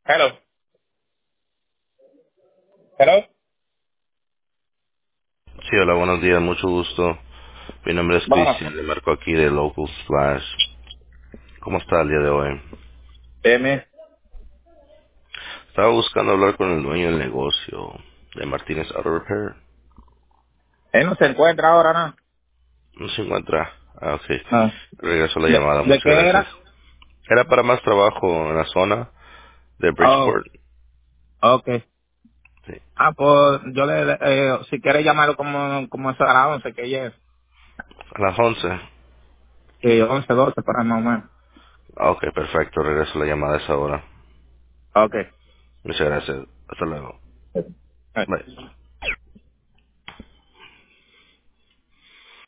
Hello. Hello. Sí, hola, buenos días, mucho gusto. Mi nombre es Vamos. Cristian, le marco aquí de Local Splash. ¿Cómo está el día de hoy? Deme. Estaba buscando hablar con el dueño del negocio de Martínez Auto Repair. Él no se encuentra ahora, ¿no? No se encuentra. Ah, ok. Ah. Regreso la ¿De, llamada, de muchas qué gracias. era? Era para más trabajo en la zona de Oh, Bridgeport. ok. Sí. Ah, pues yo si quiere llamarlo como eso a las 11, que ya es. A las 11. Sí, 11, 12 para más o menos. Ah, ok, perfecto. Regreso la llamada a esa hora. Ok. Muchas gracias. Hasta luego. Eh, Bye.